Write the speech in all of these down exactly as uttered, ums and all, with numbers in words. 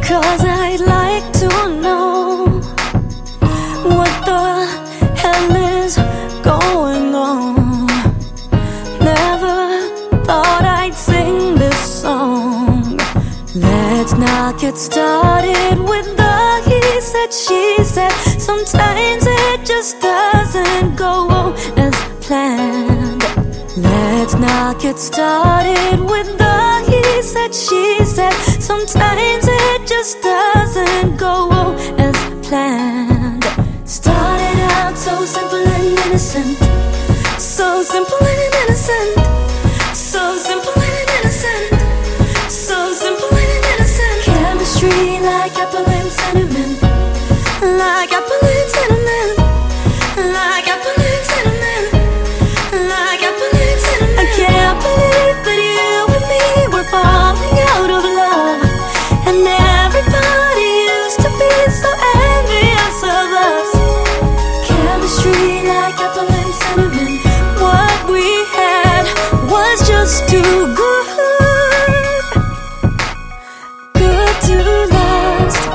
'cause I'd like to know what the hell is going on. Never thought I'd sing this song. Let's not get started with the he said, she said. Sometimes it just doesn't go as planned. Let's not get started with the he said, she said. Sometimes it just doesn't go as planned. Started out so simple and innocent, so simple and innocent, so simple and innocent, so simple and innocent. Chemistry like apple and cinnamon, like apple and cinnamon, like apple and cinnamon, like apple and cinnamon. I can't believe that you and me were falling out of love, and everybody used to be so envious of us. Chemistry like apple and cinnamon. What we had was just too good, good to last.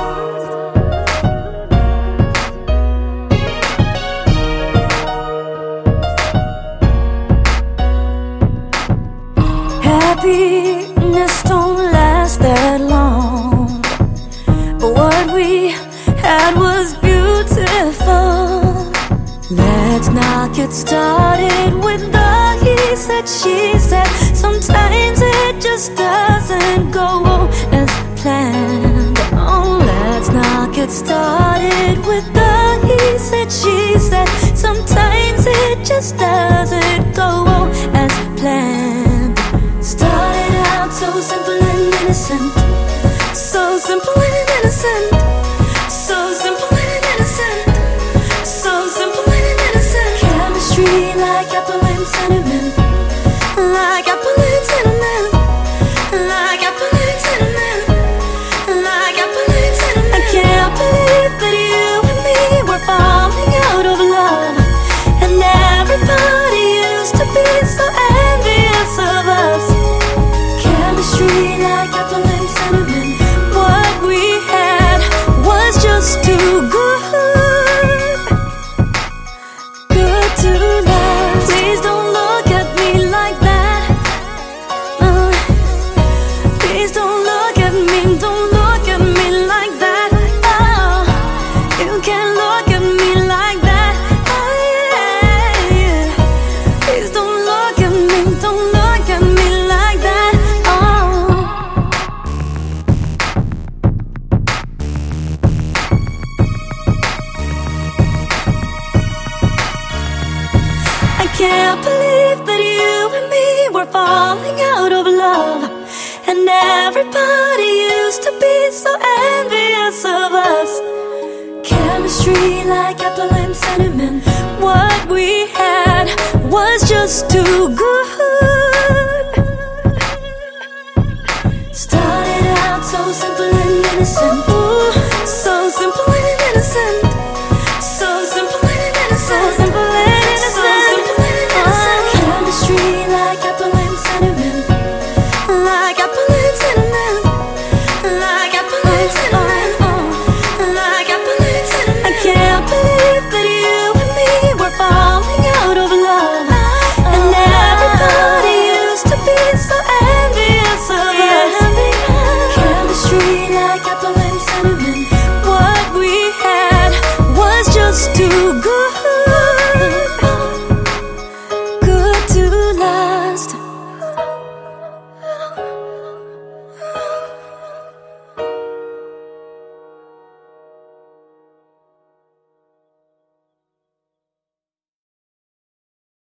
Happiness don't last that long, but what we had was beautiful. Let's not get started with the he said, she said. Sometimes it just doesn't go as planned. Oh, let's not get started with the he said, she said. Sometimes it just doesn't go as planned. Started out so simple and innocent, so simple and innocent, so simple and innocent, so simple and innocent. Chemistry like apple and cinnamon, like apple and cinnamon, like apple and cinnamon, like apple and cinnamon. I can't believe that you and me were falling out of love, and everybody used to be so envious of us. Chemistry like apple and cinnamon. What we had was just too good, good to last. Please don't look at me like that. uh, Please don't look at me, don't look at me like that. Oh, you can't look at me like that. Oh, yeah, yeah. Please don't look at me, don't look at me like that. I can't believe that you and me were falling out of love, and everybody used to be so envious of us. Chemistry like apple and cinnamon. What we had was just too good. Started out so simple and innocent.